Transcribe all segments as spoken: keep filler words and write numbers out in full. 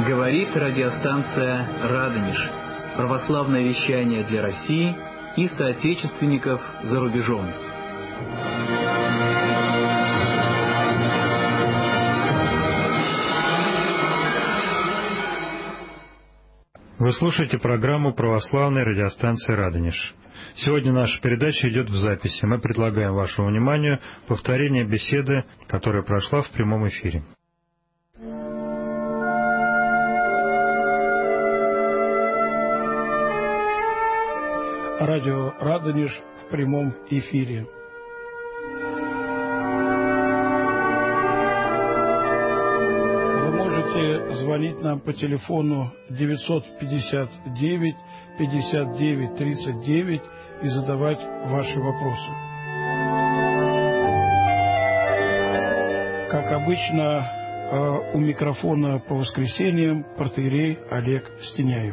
Говорит радиостанция «Радонеж». Православное вещание для России и соотечественников за рубежом. Вы слушаете программу православной радиостанции «Радонеж». Сегодня наша передача идет в записи. Мы предлагаем вашему вниманию повторение беседы, которая прошла в прямом эфире. Радио «Радонеж» в прямом эфире. Вы можете звонить нам по телефону девятьсот пятьдесят девять пятьдесят девять тридцать девять и задавать ваши вопросы. Как обычно, у микрофона по воскресеньям протоиерей Олег Стеняев.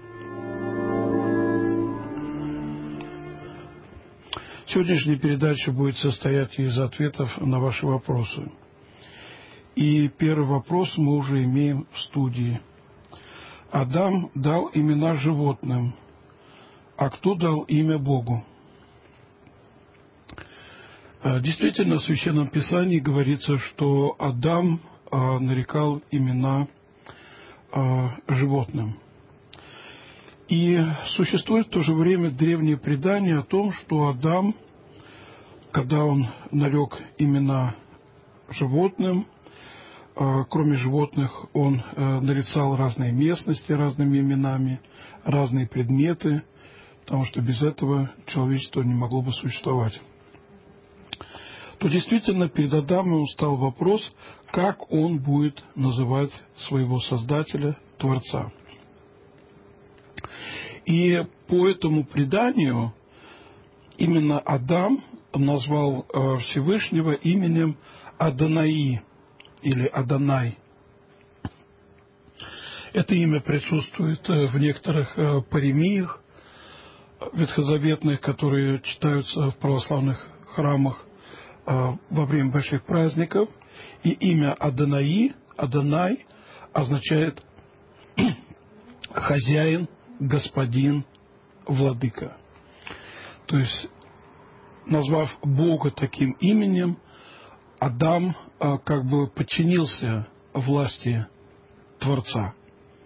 Сегодняшняя передача будет состоять из ответов на ваши вопросы. И первый вопрос мы уже имеем в студии. Адам дал имена животным, а кто дал имя Богу? Действительно, в Священном Писании говорится, что Адам нарекал имена животным. И существует в то же время древнее предание о том, что Адам, когда он нарек имена животным, кроме животных, он нарицал разные местности разными именами, разные предметы, потому что без этого человечество не могло бы существовать. То действительно перед Адамом стал вопрос, как он будет называть своего Создателя, Творца. И по этому преданию именно Адам назвал Всевышнего именем Адонаи или Адонай. Это имя присутствует в некоторых паремиях ветхозаветных, которые читаются в православных храмах во время больших праздников. И имя Адонаи, Адонай, означает хозяин, господин, владыка. То есть, назвав Бога таким именем, Адам как бы подчинился власти Творца.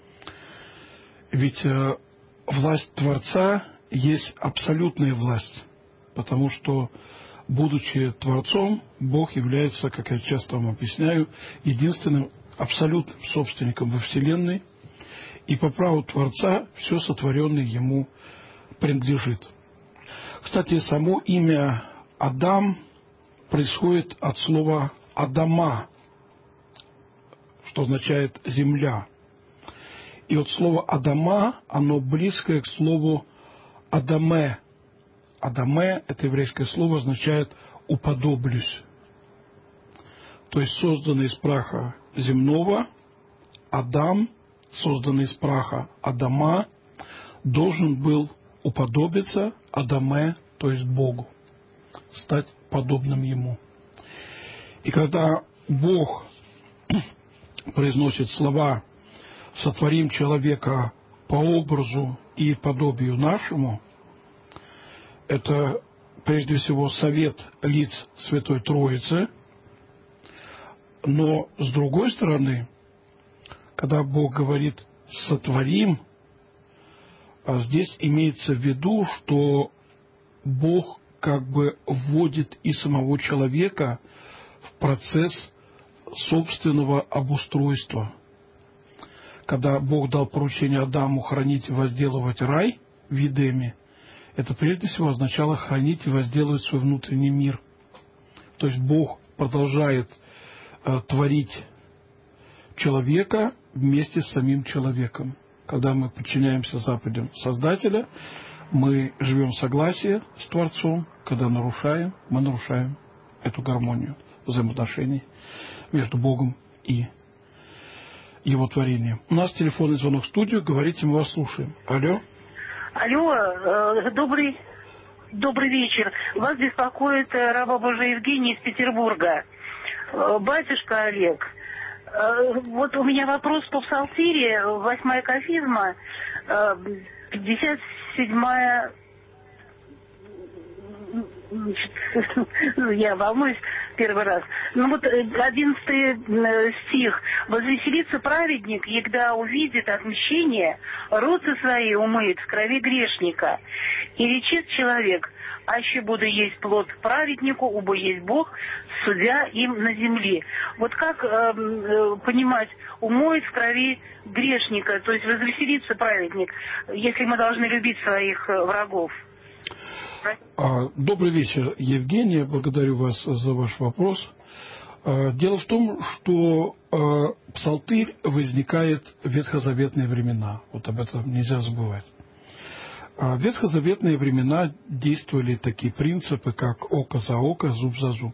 Ведь власть Творца есть абсолютная власть, потому что, будучи Творцом, Бог является, как я часто вам объясняю, единственным абсолютным собственником во Вселенной, и по праву Творца все сотворенное ему принадлежит. Кстати, само имя Адам происходит от слова «Адама», что означает «земля». И вот слово «Адама», оно близкое к слову «Адаме». «Адаме» – это еврейское слово, означает «уподоблюсь». То есть созданный из праха земного, Адам, созданный из праха Адама, должен был уподобиться Адаме, то есть Богу, стать подобным Ему. И когда Бог произносит слова «сотворим человека по образу и подобию нашему», это прежде всего совет лиц Святой Троицы, но с другой стороны, когда Бог говорит «сотворим», здесь имеется в виду, что Бог как бы вводит и самого человека в процесс собственного обустройства. Когда Бог дал поручение Адаму хранить и возделывать рай в Эдеме, это прежде всего означало хранить и возделывать свой внутренний мир. То есть Бог продолжает э, творить человека вместе с самим человеком. Когда мы подчиняемся заповедям Создателя, мы живем в согласии с Творцом. Когда нарушаем, мы нарушаем эту гармонию взаимоотношений между Богом и Его творением. У нас телефонный звонок в студию. Говорите, мы вас слушаем. Алло. Алло, э, добрый, добрый вечер. Вас беспокоит раба Божия Евгения из Петербурга. Э, батюшка Олег, Вот у меня вопрос по псалтире, восьмая кафизма, пятьдесят седьмая... Я волнуюсь первый раз. Ну вот одиннадцатый стих. «Возвеселится праведник, егда увидит отмщение, руцы свои умыет в крови грешника. И речет человек, аще буду есть плод праведнику, убо есть Бог, судя им на земле». Вот как э, понимать, умоет в крови грешника, то есть возвеселится праведник, если мы должны любить своих врагов? Добрый вечер, Евгения. Благодарю вас за ваш вопрос. Дело в том, что псалтырь возникает в ветхозаветные времена. Вот об этом нельзя забывать. В ветхозаветные времена действовали такие принципы, как око за око, зуб за зуб.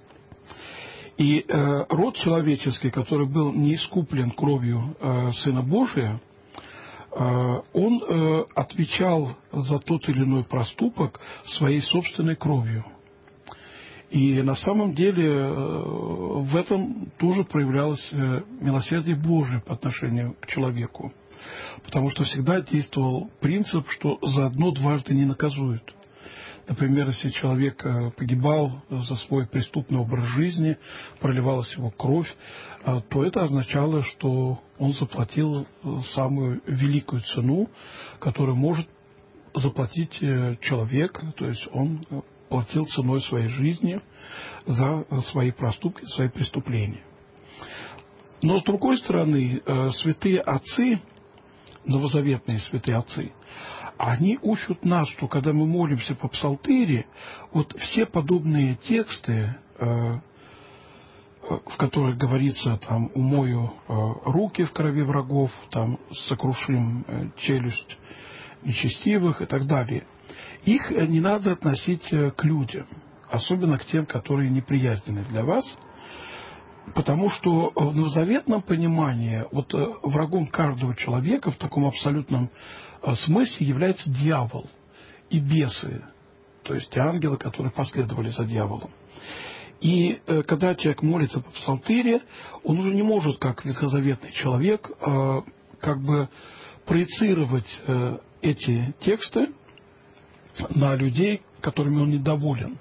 И род человеческий, который был не искуплен кровью Сына Божия, он э, отвечал за тот или иной проступок своей собственной кровью. И на самом деле э, в этом тоже проявлялось э, милосердие Божие по отношению к человеку. Потому что всегда действовал принцип, что за одно дважды не наказуют. Например, если человек погибал за свой преступный образ жизни, проливалась его кровь, то это означало, что он заплатил самую великую цену, которую может заплатить человек, то есть он платил ценой своей жизни за свои проступки, свои преступления. Но, с другой стороны, святые отцы, новозаветные святые отцы, они учат нас, что когда мы молимся по псалтыре, вот все подобные тексты, в которых говорится, там, умою руки в крови врагов, там, сокрушим челюсть нечестивых и так далее, их не надо относить к людям, особенно к тем, которые неприязненны для вас, потому что в новозаветном понимании вот врагом каждого человека в таком абсолютном смысле является дьявол и бесы, то есть те ангелы, которые последовали за дьяволом. И э, когда человек молится по псалтыре, он уже не может, как ветхозаветный человек, э, как бы проецировать э, эти тексты на людей, которыми он недоволен.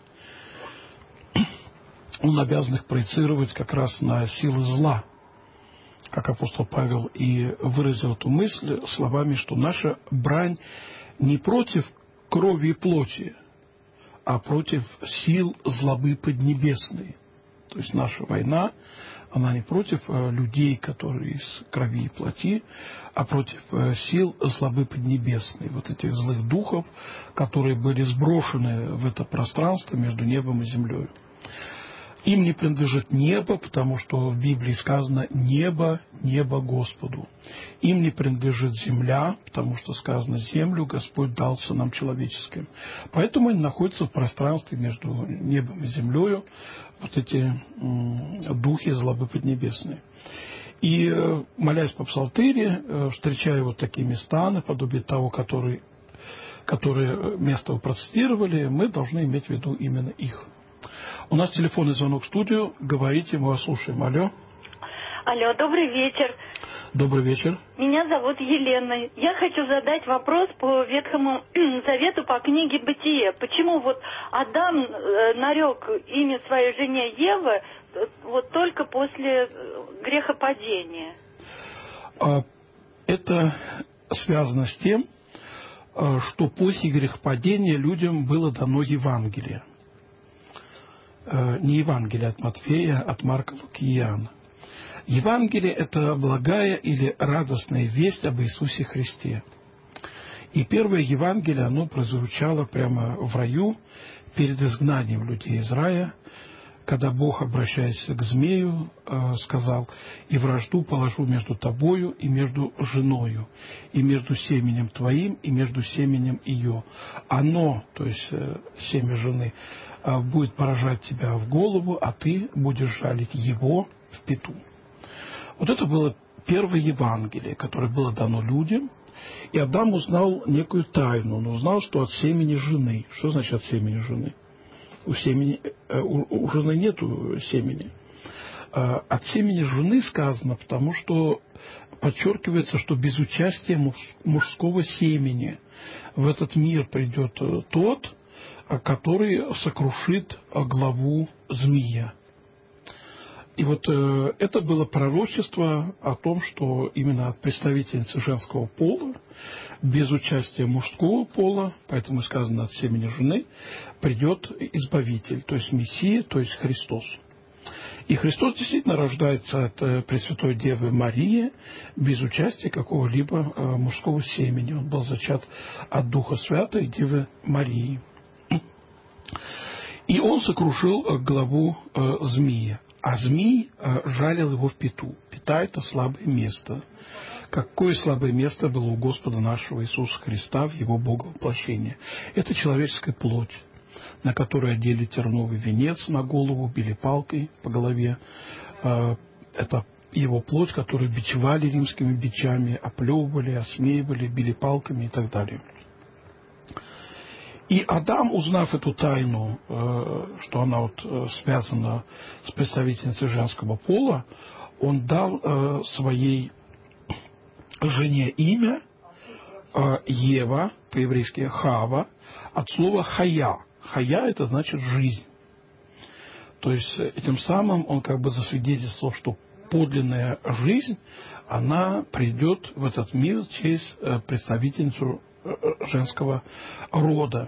Он обязан их проецировать как раз на силы зла, как апостол Павел и выразил эту мысль словами, что наша брань не против крови и плоти, а против сил злобы поднебесной. То есть наша война, она не против людей, которые из крови и плоти, а против сил злобы поднебесной, вот этих злых духов, которые были сброшены в это пространство между небом и землей. Им не принадлежит небо, потому что в Библии сказано «небо, небо Господу». Им не принадлежит земля, потому что сказано «землю Господь дал сынам человеческим». Поэтому они находятся в пространстве между небом и землей, вот эти м, духи злобы поднебесные. И, молясь по псалтыре, встречая вот такие места, наподобие того, которые, которые место вы процитировали, мы должны иметь в виду именно их. У нас телефонный звонок в студию. Говорите, мы вас слушаем. Алло. Алло, добрый вечер. Добрый вечер. Меня зовут Елена. Я хочу задать вопрос по Ветхому Завету, по книге «Бытие». Почему вот Адам нарек имя своей жене Евы вот только после грехопадения? Это связано с тем, что после грехопадения людям было дано Евангелие. Не Евангелие от Матфея, от Марка, Луки и Иоанна. Евангелие – это благая или радостная весть об Иисусе Христе. И первое Евангелие, оно прозвучало прямо в раю перед изгнанием людей из рая, когда Бог, обращаясь к змею, сказал: «И вражду положу между тобою и между женою, и между семенем твоим и между семенем ее. Оно, то есть семя жены, будет поражать тебя в голову, а ты будешь жалить его в пяту». Вот это было первое Евангелие, которое было дано людям. И Адам узнал некую тайну. Он узнал, что от семени жены. Что значит от семени жены? У, семени, у, у жены нету семени. От семени жены сказано, потому что подчеркивается, что без участия мужского семени в этот мир придет тот, который сокрушит главу змея. И вот э, это было пророчество о том, что именно от представительницы женского пола, без участия мужского пола, поэтому сказано от семени жены, придет Избавитель, то есть Мессия, то есть Христос. И Христос действительно рождается от э, Пресвятой Девы Марии без участия какого-либо э, мужского семени. Он был зачат от Духа Святой Девы Марии. И он сокрушил э, главу э, змея. А змей э, жалил его в пяту. Пята – это слабое место. Какое слабое место было у Господа нашего Иисуса Христа в Его Боговоплощении? Это человеческая плоть, на которой одели терновый венец на голову, били палкой по голове. Э, это Его плоть, которую бичевали римскими бичами, оплевывали, осмеивали, били палками и так далее. И Адам, узнав эту тайну, что она вот связана с представительницей женского пола, он дал своей жене имя Ева, по-еврейски Хава, от слова хая. Хая – это значит жизнь. То есть этим самым он как бы засвидетельствовал, что подлинная жизнь, она придет в этот мир через представительницу женского рода.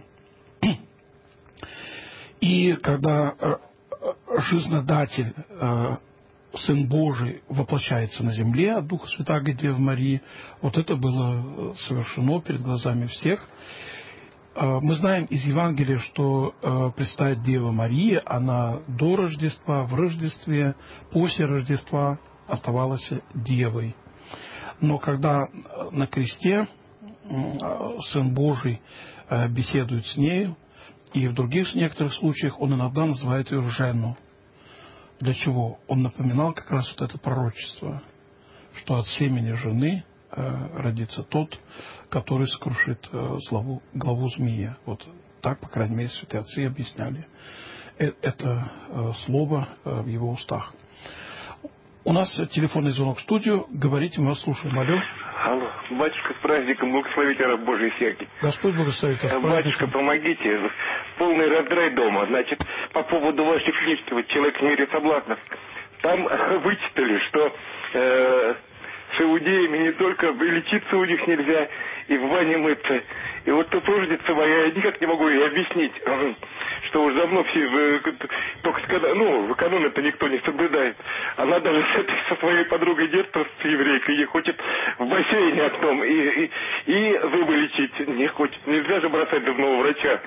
И когда жизнодатель, Сын Божий, воплощается на земле от Духа Святаго Девы Марии, вот это было совершено перед глазами всех. Мы знаем из Евангелия, что Пресвятая Дева Мария, она до Рождества, в Рождестве, после Рождества оставалась девой. Но когда на кресте Сын Божий беседует с нею, и в других некоторых случаях он иногда называет ее Жену. Для чего? Он напоминал как раз вот это пророчество, что от семени жены э, родится тот, который сокрушит э, главу, главу змея. Вот так, по крайней мере, святые отцы объясняли э, это э, слово э, в его устах. У нас телефонный звонок в студию. Говорите, мы вас слушаем. Алло. Алло. Батюшка, с праздником, благословите раб Божий всякий. Господь благословит. Батюшка, помогите. Полный раздрай дома. Значит, по поводу вашей книжки, вот «Человек в мире соблазнов». Там вычитали, что э, с иудеями не только лечиться у них нельзя, и в бане мыться. И вот тут рождится моя, я никак не могу ей объяснить, что уже давно все, только когда, ну, канон это никто не соблюдает. Она даже с этой, со своей подругой детства, с еврейкой, ей хочет в бассейне одном и, и, и зубы лечить не хочет. Нельзя же бросать зубного врача.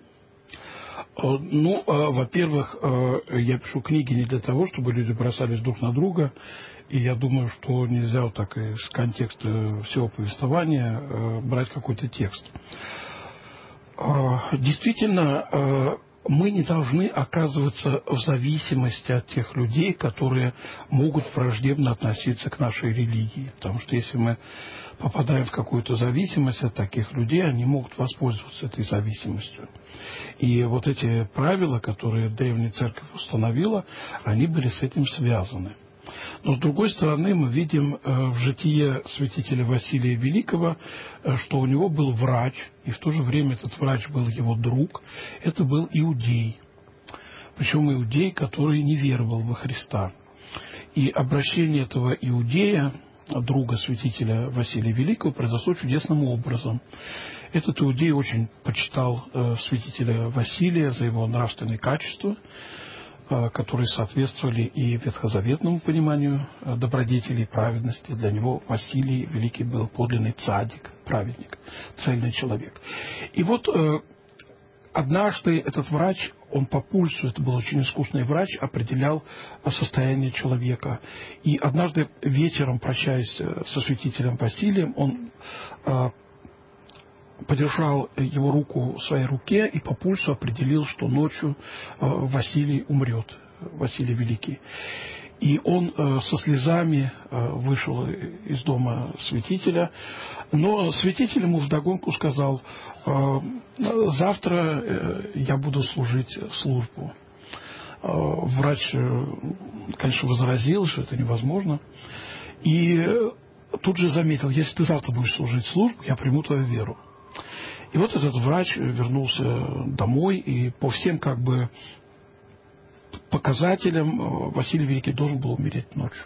Ну, во-первых, я пишу книги не для того, чтобы люди бросались друг на друга. И я думаю, что нельзя вот так из контекста всего повествования брать какой-то текст. Действительно, мы не должны оказываться в зависимости от тех людей, которые могут враждебно относиться к нашей религии. Потому что если мы попадаем в какую-то зависимость от таких людей, они могут воспользоваться этой зависимостью. И вот эти правила, которые Древняя Церковь установила, они были с этим связаны. Но, с другой стороны, мы видим в житие святителя Василия Великого, что у него был врач, и в то же время этот врач был его друг. Это был иудей. Причем иудей, который не веровал во Христа. И обращение этого иудея, друга святителя Василия Великого, произошло чудесным образом. Этот иудей очень почитал святителя Василия за его нравственные качества, которые соответствовали и ветхозаветному пониманию добродетели и праведности. Для него Василий Великий был подлинный цадик, праведник, цельный человек. И вот однажды этот врач, он по пульсу, это был очень искусный врач, определял состояние человека. И однажды вечером, прощаясь со святителем Василием, он подержал его руку в своей руке и по пульсу определил, что ночью Василий умрет, Василий Великий. И он со слезами вышел из дома святителя, но святитель ему вдогонку сказал: завтра я буду служить службу. Врач, конечно, возразил, что это невозможно. И тут же заметил: если ты завтра будешь служить службу, я приму твою веру. И вот этот врач вернулся домой, и по всем как бы показателям Василий Великий должен был умереть ночью.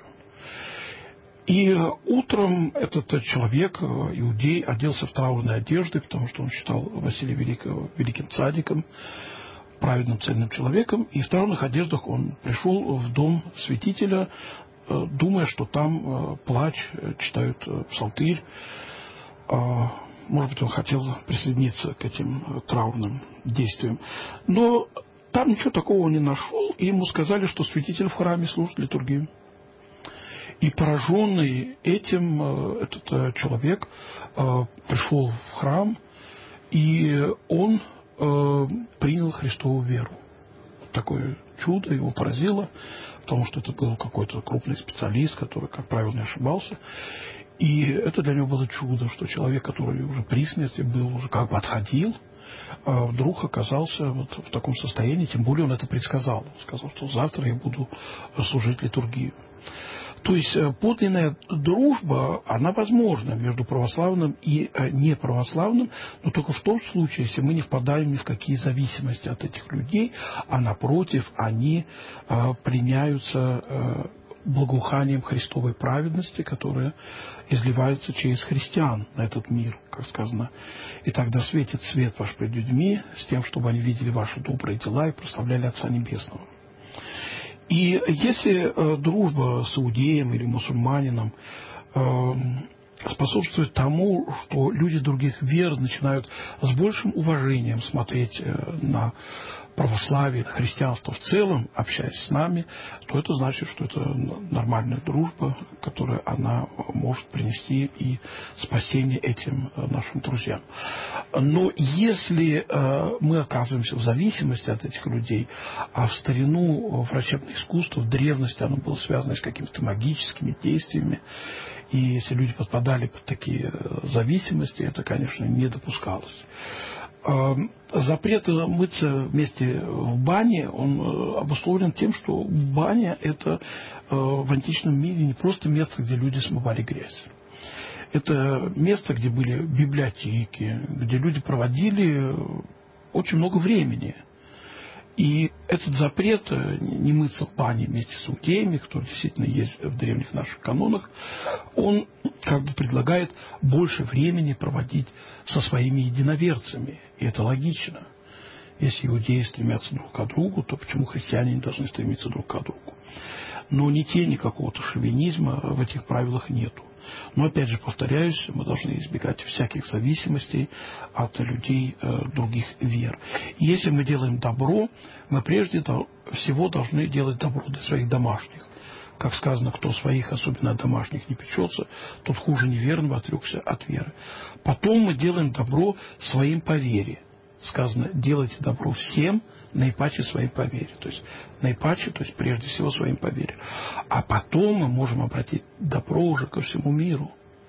И утром этот человек, иудей, оделся в траурные одежды, потому что он считал Василия Великого великим цадиком, праведным, цельным человеком. И в траурных одеждах он пришел в дом святителя, думая, что там плач, читают псалтырь. Может быть, он хотел присоединиться к этим траурным действиям. Но там ничего такого не нашел, и ему сказали, что святитель в храме служит литургию. И пораженный этим, этот человек пришел в храм, и он принял Христову веру. Такое чудо его поразило, потому что это был какой-то крупный специалист, который, как правило, не ошибался. И это для него было чудо, что человек, который уже при смерти был, уже как бы отходил, вдруг оказался вот в таком состоянии, тем более он это предсказал. Он сказал, что завтра я буду служить литургию. То есть подлинная дружба, она возможна между православным и неправославным, но только в том случае, если мы не впадаем ни в какие зависимости от этих людей, а напротив, они пленяются благоуханием Христовой праведности, которая изливается через христиан на этот мир, как сказано. И тогда светит свет ваш пред людьми, с тем, чтобы они видели ваши добрые дела и прославляли Отца Небесного. И если э, дружба с иудеем или мусульманином э, способствует тому, что люди других вер начинают с большим уважением смотреть э, на православие, на христианство в целом, общаясь с нами, то это значит, что это нормальная дружба, которая она может принести и спасение этим нашим друзьям. Но если э, мы оказываемся в зависимости от этих людей, а в старину врачебное искусство, в древности оно было связано с какими-то магическими действиями, и если люди подпадали под такие зависимости, это, конечно, не допускалось. Запрет мыться вместе в бане, он обусловлен тем, что баня – это в античном мире не просто место, где люди смывали грязь. Это место, где были библиотеки, где люди проводили очень много времени. И этот запрет не мыться в бане вместе с иудеями, который действительно есть в древних наших канонах, он как бы предлагает больше времени проводить со своими единоверцами. И это логично. Если иудеи стремятся друг к другу, то почему христиане не должны стремиться друг к другу? Но ни тени какого-то шовинизма в этих правилах нету. Но, опять же, повторяюсь, мы должны избегать всяких зависимостей от людей э, других вер. И если мы делаем добро, мы прежде всего должны делать добро для своих домашних. Как сказано, кто своих, особенно от домашних, не печется, тот хуже неверного отрекся от веры. Потом мы делаем добро своим по вере. Сказано, делайте добро всем, наипаче своим по вере. То есть наипаче, то есть прежде всего своим по вере. А потом мы можем обратить добро уже ко всему миру.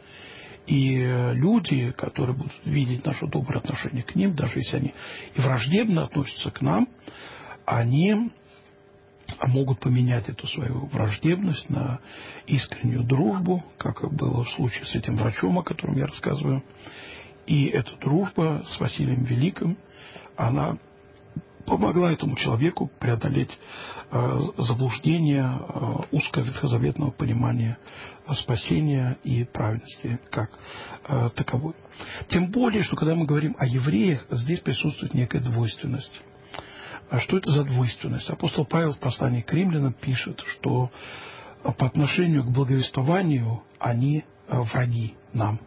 И люди, которые будут видеть наше доброе отношение к ним, даже если они и враждебно относятся к нам, они могут поменять эту свою враждебность на искреннюю дружбу, как было в случае с этим врачом, о котором я рассказываю. И эта дружба с Василием Великим, она помогла этому человеку преодолеть э, заблуждение э, узковетхозаветного понимания спасения и праведности как э, таковой. Тем более, что когда мы говорим о евреях, здесь присутствует некая двойственность. А что это за двойственность? Апостол Павел в послании к римлянам пишет, что по отношению к благовествованию они враги нам.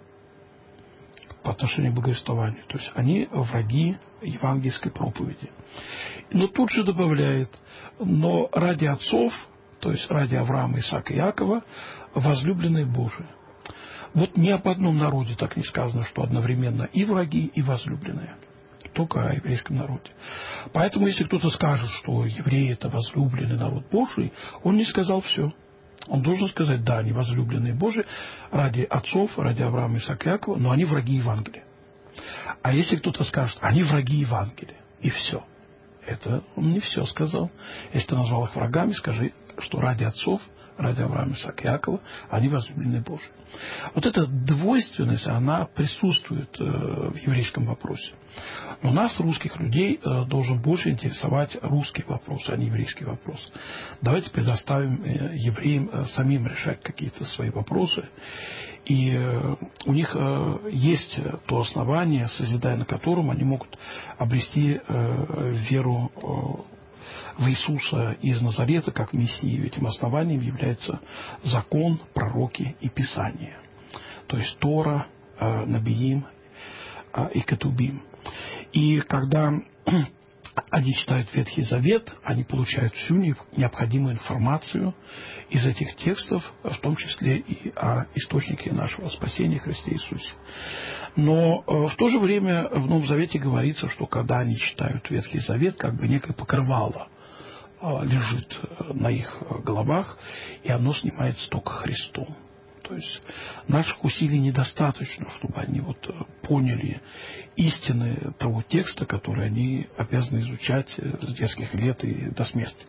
По отношению к благовествованию. То есть они враги евангельской проповеди. Но тут же добавляет, но ради отцов, то есть ради Авраама, Исаака и Иакова, возлюбленные Божии. Вот ни об одном народе так не сказано, что одновременно и враги, и возлюбленные. Только о еврейском народе. Поэтому, если кто-то скажет, что евреи – это возлюбленный народ Божий, он не сказал все. Он должен сказать, да, они возлюбленные Божии ради отцов, ради Авраама, Исаака и Иакова, но они враги Евангелия. А если кто-то скажет, они враги Евангелия, и все. это он не все сказал. Если ты назвал их врагами, скажи, что ради отцов, ради Авраама, Исаака и Иакова, они возлюбленные Божии. Вот эта двойственность, она присутствует э, в еврейском вопросе. Но нас, русских людей, э, должен больше интересовать русский вопрос, а не еврейский вопрос. Давайте предоставим э, евреям э, самим решать какие-то свои вопросы. И э, у них э, есть то основание, созидая на котором они могут обрести э, веру э, в Иисуса из Назарета как Мессию. Этим основанием является закон, пророки и Писание. То есть Тора, э, Набиим э, и Кетубим. И когда они читают Ветхий Завет, они получают всю необходимую информацию из этих текстов, в том числе и о источнике нашего спасения Христе Иисусе. Но э, в то же время в Новом Завете говорится, что когда они читают Ветхий Завет, как бы некое покрывало э, лежит на их головах, и оно снимается только Христом. То есть наших усилий недостаточно, чтобы они вот поняли истины того текста, который они обязаны изучать с детских лет и до смерти.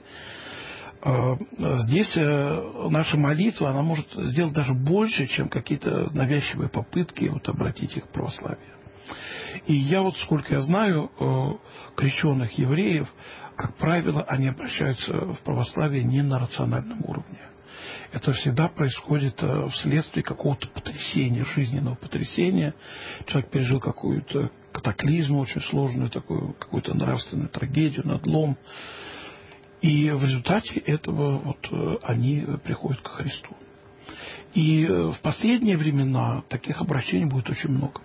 Здесь наша молитва, она может сделать даже больше, чем какие-то навязчивые попытки вот обратить их к православию. И я вот, сколько я знаю, крещенных евреев, как правило, они обращаются в православие не на рациональном уровне. Это всегда происходит вследствие какого-то потрясения, жизненного потрясения. Человек пережил какую-то катаклизм очень сложную, такую, какую-то нравственную трагедию, надлом. И в результате этого вот они приходят к Христу. И в последние времена таких обращений будет очень много.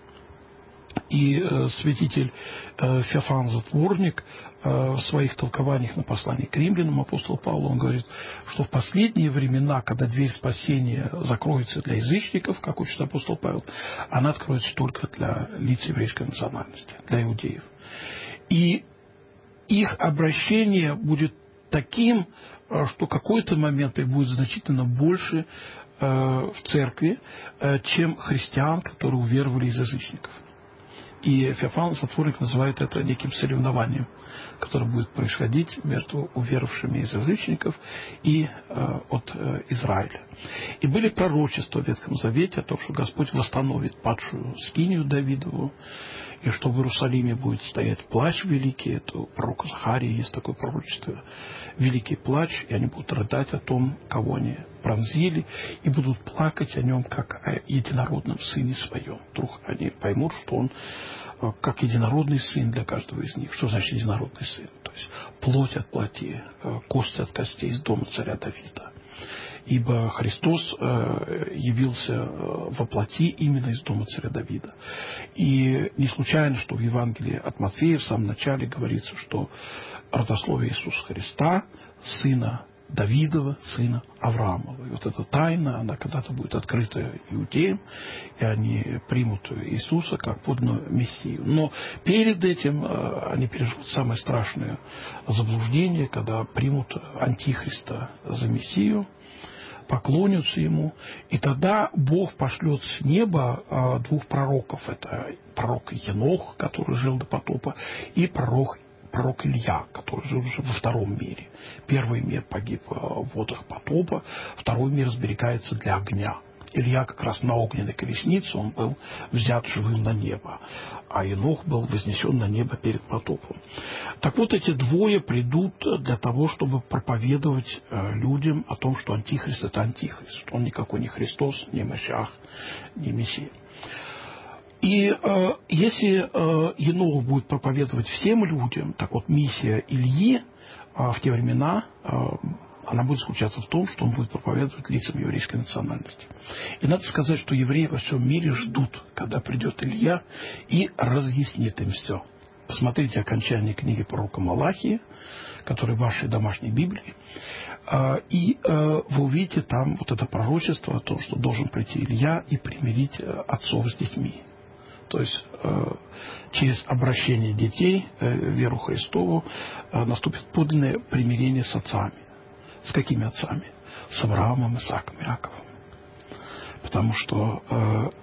И э, святитель э, Феофан Затворник э, в своих толкованиях на послании к римлянам, апостол Павел, он говорит, что в последние времена, когда дверь спасения закроется для язычников, как учит апостол Павел, она откроется только для лиц еврейской национальности, для иудеев. И их обращение будет таким, что в какой-то момент их будет значительно больше э, в церкви, э, чем христиан, которые уверовали из язычников. И Феофан Затворник называет это неким соревнованием, которое будет происходить между уверовавшими из язычников и э, от э, Израиля. И были пророчества в Ветхом Завете о том, что Господь восстановит падшую скинию Давидову, и что в Иерусалиме будет стоять плач великий. Это у пророка Захарии есть такое пророчество. Великий плач, и они будут рыдать о том, кого они пронзили, и будут плакать о нем, как о единородном сыне своем. Вдруг они поймут, что он как единородный сын для каждого из них. Что значит единородный сын? То есть плоть от плоти, кость от костей из дома царя Давида. Ибо Христос э, явился во плоти именно из дома царя Давида. И не случайно, что в Евангелии от Матфея в самом начале говорится, что родословие Иисуса Христа, сына Давидова, сына Авраамова. И вот эта тайна, она когда-то будет открыта иудеям, и они примут Иисуса как подлинного Мессию. Но перед этим э, они переживут самое страшное заблуждение, когда примут Антихриста за Мессию, поклонятся ему, и тогда Бог пошлет с неба двух пророков. Это пророк Енох, который жил до потопа, и пророк, пророк Илья, который жил уже во втором мире. Первый мир погиб в водах потопа, второй мир сберегается для огня. Илья как раз на огненной колеснице, он был взят живым на небо, а Енох был вознесен на небо перед потопом. Так вот, эти двое придут для того, чтобы проповедовать людям о том, что Антихрист – это Антихрист. Он никакой не Христос, не Машиах, не Мессия. И э, если э, Енох будет проповедовать всем людям, так вот, миссия Ильи э, в те времена э, она будет заключаться в том, что он будет проповедовать лицам еврейской национальности. И надо сказать, что евреи во всем мире ждут, когда придет Илья и разъяснит им все. Посмотрите окончание книги пророка Малахии, которая в вашей домашней Библии, и вы увидите там вот это пророчество о том, что должен прийти Илья и примирить отцов с детьми. То есть через обращение детей в веру Христову наступит подлинное примирение с отцами. С какими отцами? С Авраамом, Исааком, Иаковом. Потому что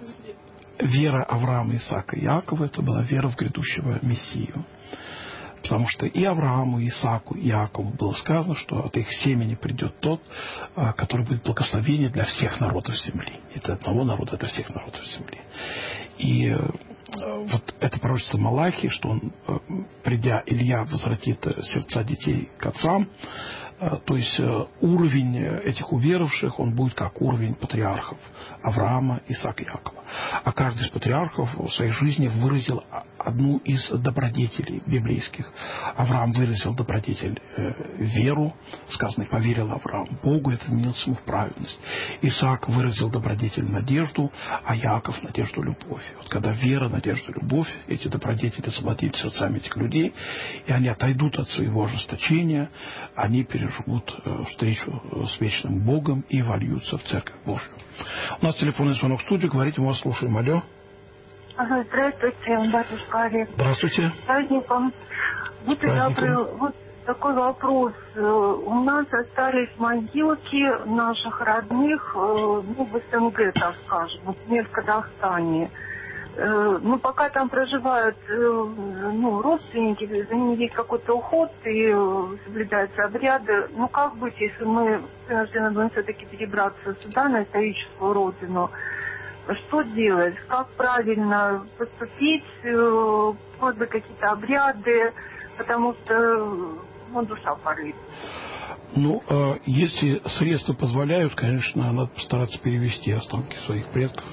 э, вера Авраама, Исаака и Иакова – это была вера в грядущего Мессию. Потому что и Аврааму, и Исааку, и Иакову было сказано, что от их семени придет тот, который будет благословение для всех народов земли. Это одного народа, это всех народов земли. И вот это пророчество Малахии, что он, придя, Илья возвратит сердца детей к отцам, то есть уровень этих уверовавших, он будет как уровень патриархов Авраама, Исаака и Иакова. А каждый из патриархов в своей жизни выразил одну из добродетелей библейских. Авраам выразил добродетель э, веру, сказано, поверил Авраам Богу, это изменилось ему в праведность. Исаак выразил добродетель надежду, а Иаков надежду любовь. Вот когда вера, надежда, любовь, эти добродетели завладеют сердцами этих людей, и они отойдут от своего ожесточения, они переживут встречу с вечным Богом и вольются в Церковь Божию. У нас телефонный звонок в студию, говорите, мы вас слушаем. Алло. Ага, здравствуйте, батюшка Олег. Здравствуйте. С праздником. Будьте добры, вот такой вопрос. У нас остались могилки наших родных, ну, в СНГ, так скажем, например, в Казахстане. Ну, пока там проживают, ну, родственники, за ними есть какой-то уход и соблюдаются обряды. Ну, как быть, если мы вынуждены будем все-таки перебраться сюда, на историческую родину? Что делать? Как правильно поступить? Может быть, какие-то обряды? Потому что, ну, душа порыт. Ну, если средства позволяют, конечно, надо постараться перевести останки своих предков.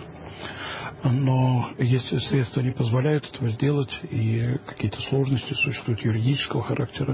Но если средства не позволяют этого сделать, и какие-то сложности существуют юридического характера,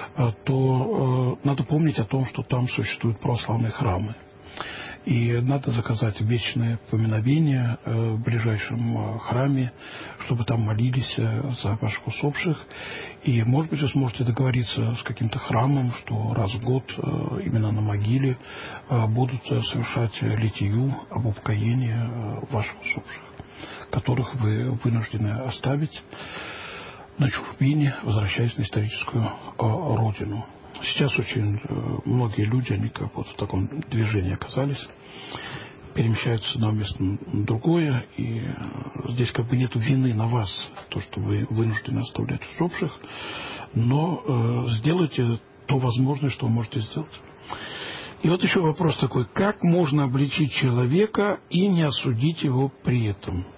то надо помнить о том, что там существуют православные храмы. И надо заказать вечное поминовение в ближайшем храме, чтобы там молились за ваших усопших. И, может быть, вы сможете договориться с каким-то храмом, что раз в год именно на могиле будут совершать литию об упокоении ваших усопших, которых вы вынуждены оставить на чужбине, возвращаясь на историческую родину. Сейчас очень многие люди, они как вот в таком движении оказались, перемещаются с одного места на другое, и здесь как бы нет вины на вас, то, что вы вынуждены оставлять усопших, но э, сделайте то возможное, что вы можете сделать. И вот еще вопрос такой: как можно обличить человека и не осудить его при этом?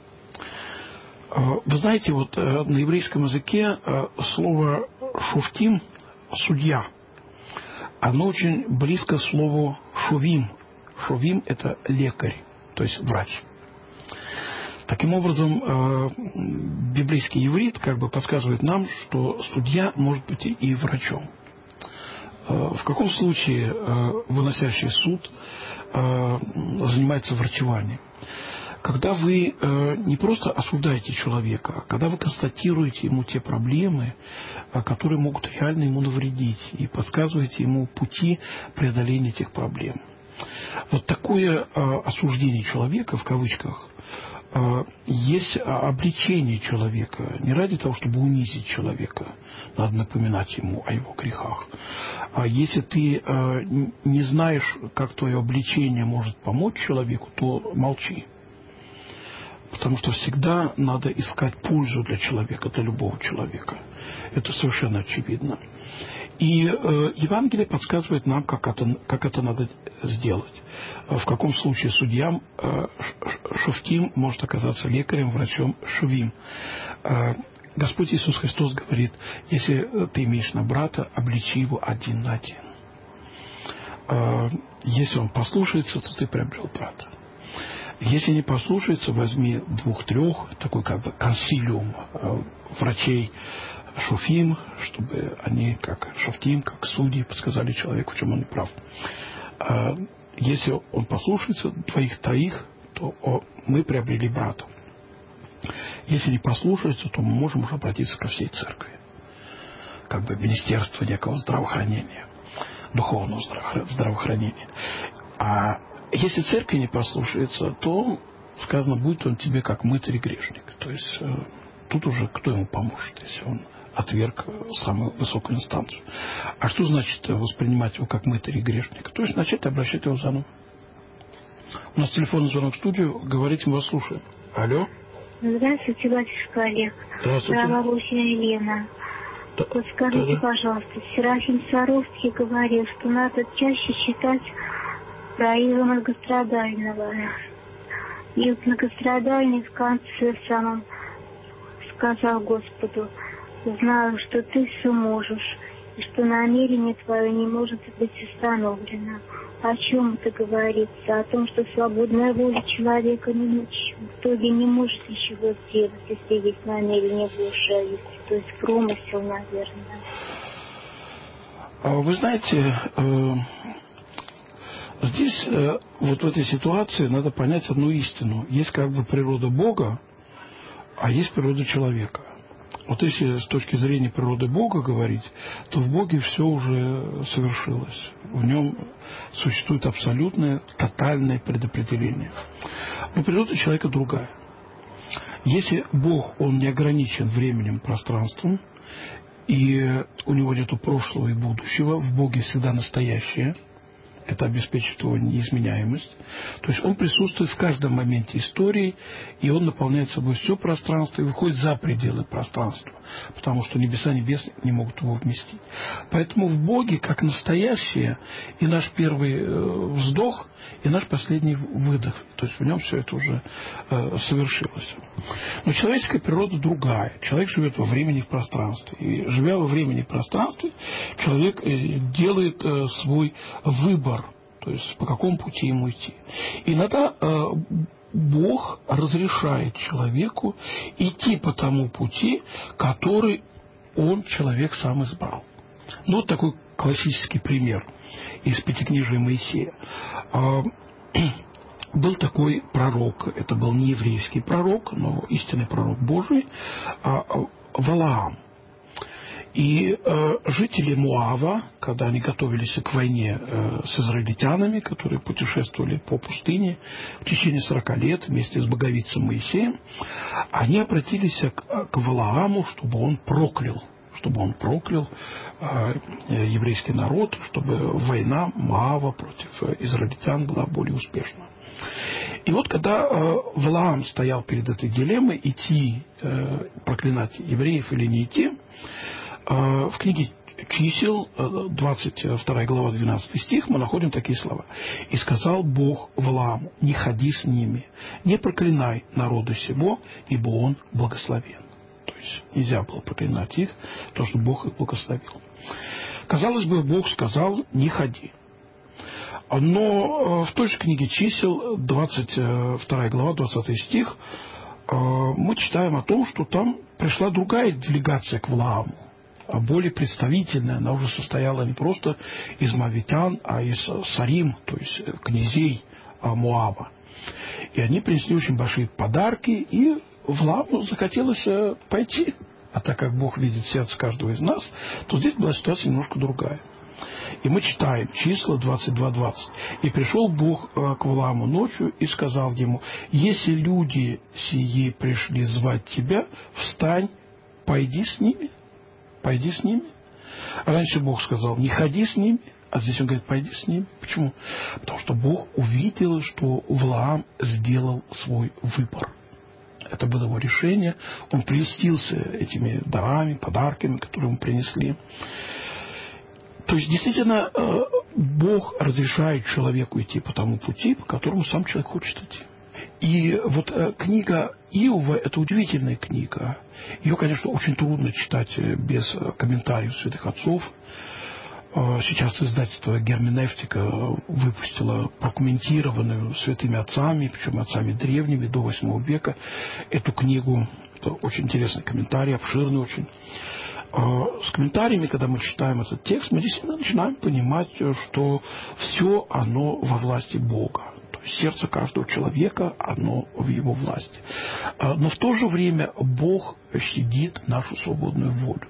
Вы знаете, вот на еврейском языке слово «шуфтим» – «судья», оно очень близко к слову «шувим». «Шувим» – это лекарь, то есть врач. Таким образом, библейский иврит как бы подсказывает нам, что судья может быть и врачом. В каком случае выносящий суд занимается врачеванием? Когда вы э, не просто осуждаете человека, а когда вы констатируете ему те проблемы, э, которые могут реально ему навредить, и подсказываете ему пути преодоления этих проблем. Вот такое э, осуждение человека, в кавычках, э, есть обличение человека. Не ради того, чтобы унизить человека, надо напоминать ему о его грехах. А если ты э, не знаешь, как твое обличение может помочь человеку, то молчи. Потому что всегда надо искать пользу для человека, для любого человека. Это совершенно очевидно. И э, Евангелие подсказывает нам, как это, как это надо сделать. В каком случае судьям э, шуфтим может оказаться лекарем, врачом шувим. Э, Господь Иисус Христос говорит: если ты имеешь на брата, обличи его один на один. Э, если он послушается, то ты приобрел брата. Если не послушается, возьми двух-трех, такой как бы консилиум э, врачей шуфим, чтобы они, как шуфтим, как судьи, подсказали человеку, в чем он не прав. Э, если он послушается двоих-троих, то о, мы приобрели брата. Если не послушается, то мы можем уже обратиться ко всей церкви. Как бы министерство некого здравоохранения, духовного здравоохранения. А если церковь не послушается, то, сказано, будет он тебе как мытарь и грешник. То есть э, тут уже кто ему поможет, если он отверг самую высокую инстанцию. А что значит воспринимать его как мытарь и грешник? То есть начать обращать его заново. У нас телефонный звонок в студию. Говорите, мы вас слушаем. Алло. Здравствуйте, батюшка Олег. Здравствуйте. Равногорская Елена. Вот скажите, да, пожалуйста, Серафим Саровский говорил, что надо чаще читать про Иова Многострадального. И Многострадальный в конце самом сказал Господу: знаю, что ты все можешь, и что намерение твое не может быть установлено. О чем это говорится? О том, что свободная воля человека не, в итоге не может ничего сделать, если есть намерение Божие, то есть промысел, наверное. Вы знаете, здесь вот в этой ситуации надо понять одну истину. Есть как бы природа Бога, а есть природа человека. Вот если с точки зрения природы Бога говорить, то в Боге все уже совершилось. В нем существует абсолютное, тотальное предопределение. Но природа человека другая. Если Бог, Он не ограничен временем, пространством, и у него нет прошлого и будущего, в Боге всегда настоящее, это обеспечивает его неизменяемость. То есть он присутствует в каждом моменте истории, и он наполняет собой все пространство и выходит за пределы пространства, потому что небеса небесные не могут его вместить. Поэтому в Боге, как настоящее, и наш первый вздох, и наш последний выдох. То есть в нем все это уже э, совершилось. Но человеческая природа другая. Человек живет во времени и в пространстве. И живя во времени и пространстве, человек э, делает э, свой выбор. То есть по какому пути ему идти. И иногда э, Бог разрешает человеку идти по тому пути, который он, человек, сам избрал. Ну, вот такой классический пример из Пятикнижия Моисея. Был такой пророк, это был не еврейский пророк, но истинный пророк Божий, Валаам. И э, жители Моава, когда они готовились к войне э, с израильтянами, которые путешествовали по пустыне в течение сорока лет вместе с боговицем Моисеем, они обратились к, к Валааму, чтобы он проклял, чтобы он проклял э, еврейский народ, чтобы война Моава против израильтян была более успешна. И вот когда э, Валаам стоял перед этой дилеммой, идти э, проклинать евреев или не идти, в книге Чисел, двадцать вторая глава, двенадцатый стих, мы находим такие слова. «И сказал Бог Валааму: не ходи с ними, не проклинай народа сего, ибо он благословен». То есть нельзя было проклинать их, потому что Бог их благословил. Казалось бы, Бог сказал: не ходи. Но в той же книге Чисел, двадцать вторая глава, двадцатый стих, мы читаем о том, что там пришла другая делегация к Валааму, более представительная. Она уже состояла не просто из моавитян, а из сарим, то есть князей Моаба. И они принесли очень большие подарки, и Валааму захотелось пойти. А так как Бог видит сердце каждого из нас, то здесь была ситуация немножко другая. И мы читаем числа двадцать два двадцать. «И пришел Бог к Валааму ночью и сказал ему: если люди сии пришли звать тебя, встань, пойди с ними». Пойди с ними. Раньше Бог сказал: не ходи с ними, а здесь он говорит: пойди с ними. Почему? Потому что Бог увидел, что Валаам сделал свой выбор. Это было его решение. Он прельстился этими дарами, подарками, которые ему принесли. То есть, действительно, Бог разрешает человеку идти по тому пути, по которому сам человек хочет идти. И вот э, книга Иова – это удивительная книга. Ее, конечно, очень трудно читать без комментариев святых отцов. Э, сейчас издательство «Герменевтика» выпустило прокомментированную святыми отцами, причем отцами древними, до восьмого века, эту книгу. Это очень интересный комментарий, обширный очень. Э, с комментариями, когда мы читаем этот текст, мы действительно начинаем понимать, что все оно во власти Бога. Сердце каждого человека, оно в его власти. Но в то же время Бог щадит нашу свободную волю.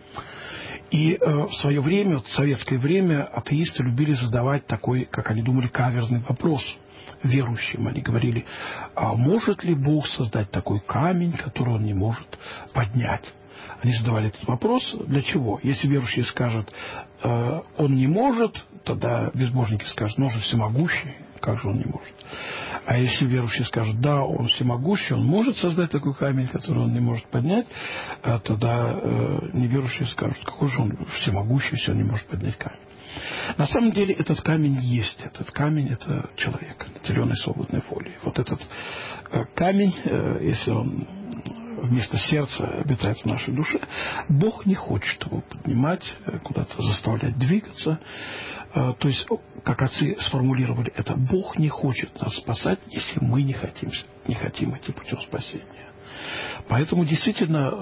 И в свое время, в советское время, атеисты любили задавать такой, как они думали, каверзный вопрос верующим. Они говорили: а может ли Бог создать такой камень, который он не может поднять? Они задавали этот вопрос. Для чего? Если верующий скажет: он не может, тогда безбожники скажут: ну, он же всемогущий, как же он не может? А если верующий скажет: да, он всемогущий, он может создать такой камень, который он не может поднять, тогда неверующие скажут: какой же он всемогущий, если он не может поднять камень? На самом деле этот камень есть. Этот камень – это человек, наделенный свободной волей. Вот этот камень, если он вместо сердца обитает в нашей душе, Бог не хочет его поднимать, куда-то заставлять двигаться. То есть, как отцы сформулировали это: Бог не хочет нас спасать, если мы не хотим, не хотим идти путем спасения. Поэтому действительно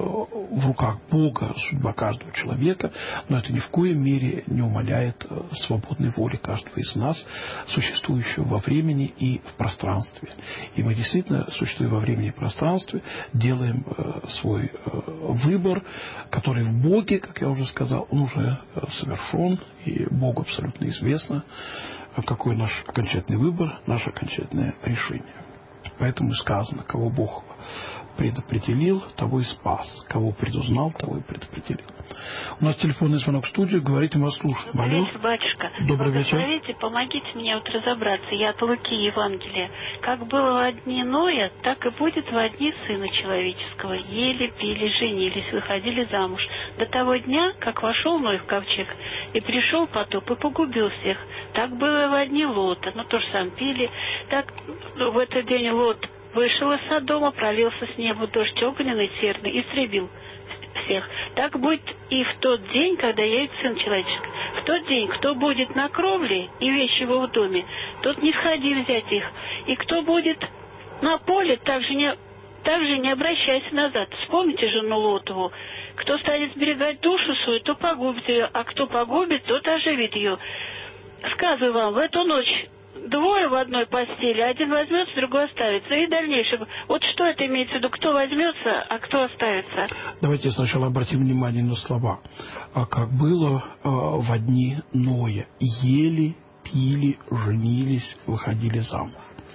в руках Бога судьба каждого человека, но это ни в коей мере не умаляет свободной воли каждого из нас, существующего во времени и в пространстве. И мы действительно, существуя во времени и пространстве, делаем свой выбор, который в Боге, как я уже сказал, он уже совершен, и Богу абсолютно известно, какой наш окончательный выбор, наше окончательное решение. Поэтому и сказано: кого Бог предопределил, того и спас. Кого предузнал, того и предопределил. У нас телефонный звонок в студию. Говорите, мы вас слушаем. Добрый вечер, батюшка. Добрый вечер. Смотрите, помогите мне вот разобраться. Я от Луки Евангелия. Как было в дни Ноя, так и будет в дни Сына Человеческого. Ели, пили, женились, выходили замуж. До того дня, как вошел Ной в ковчег, и пришел потоп, и погубил всех. Так было в дни Лота. Ну, то же сам пили. Так в этот день Лот вышел из Содома, пролился с неба дождь огненный, серный, истребил всех. Так будет и в тот день, когда явится Сын Человеческий. В тот день, кто будет на кровле и вещи его в доме, тот не входи взять их. И кто будет на поле, также не, также не обращайся назад. Вспомните жену Лотову. Кто станет сберегать душу свою, то погубит ее, а кто погубит, тот оживит ее. Сказываю вам, в эту ночь двое в одной постели, один возьмется, другой оставится. И дальнейшее. Вот что это имеется в виду? Кто возьмется, а кто оставится? Давайте сначала обратим внимание на слова. Как было в дни Ноя. Ели, пили, женились, выходили замуж.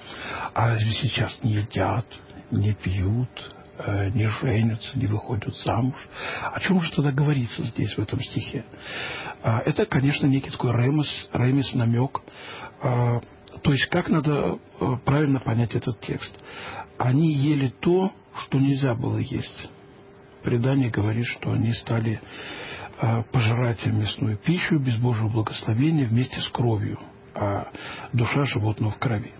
А сейчас не едят, не пьют, не женятся, не выходят замуж. О чем же тогда говорится здесь, в этом стихе? Это, конечно, некий такой ремес, ремес, намек. То есть, как надо правильно понять этот текст? Они ели то, что нельзя было есть. Предание говорит, что они стали пожирать мясную пищу без Божьего благословения вместе с кровью, а душа животного в крови.